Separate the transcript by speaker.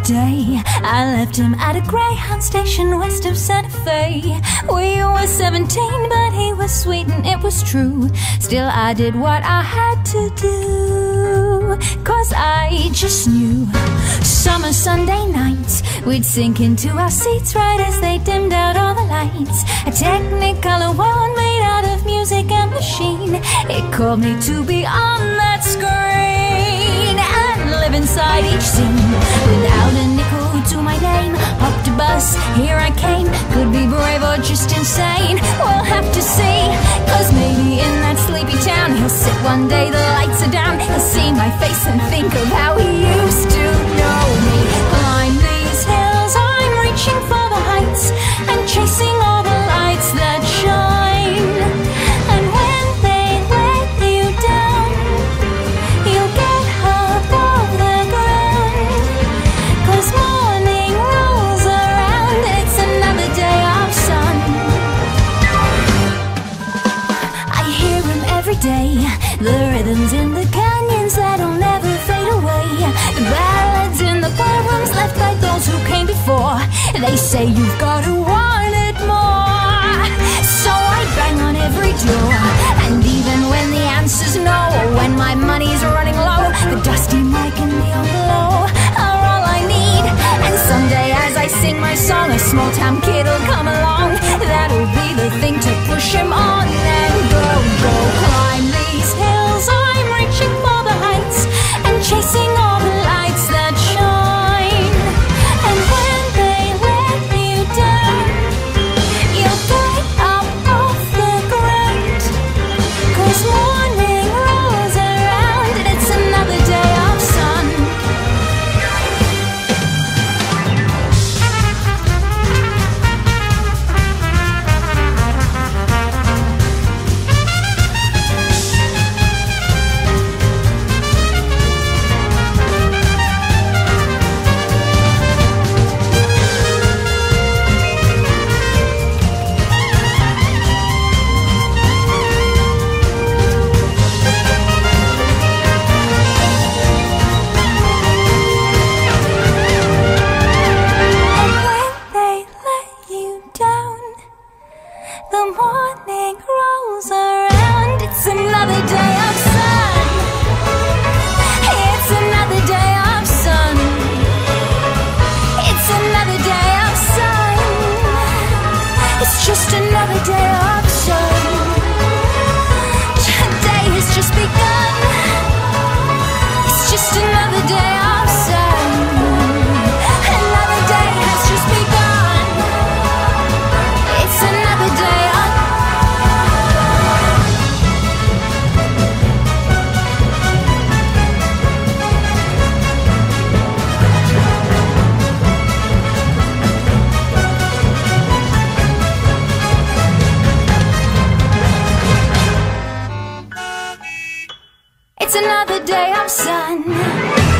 Speaker 1: day. I left him at a Greyhound station west of Santa Fe. We were 17, but he was sweet and it was true. Still I did what I had to do, 'cause I just knew. Summer Sunday nights, we'd sink into our seats right as they dimmed out all the lights. A Technicolor one made out of music and machine. It called me to be on that screen and live inside each scene. Without a nickel to my name, hopped a bus, here I came. Could be brave or just insane, we'll have to see. 'Cause maybe in that sleepy town he'll sit one day, the lights are down. He'll see my face and think of how he used to know me. Climb these hills, I'm reaching for the heights and chasing all the lights that shine. And when they let you down, you'll get above the ground. 'Cause morning rolls around, it's another day of sun. I hear him every day, the rhythms in the canyons that'll never fade away. The ballads in the ballrooms left by those who came before. They say you've got to want it more. So I bang on every door, and even when the answer's no, when my money's running low, the dusty mic and neon glow are all I need. And someday as I sing my song, a small town kid'll come along. That'll be the thing to push him on and go, go. Climb these hills, I'm reaching for the heights and chasing all the lights that shine. And when they let you down, you'll get up off the ground. 'Cause morning rolls around and it's another day of sun. The morning rolls around, it's another day of sun. It's another day of sun. It's another day of sun. It's just another day of sun. Today has just begun. It's just another day of sun. Another day has just begun. It's another day. It's another day of sun.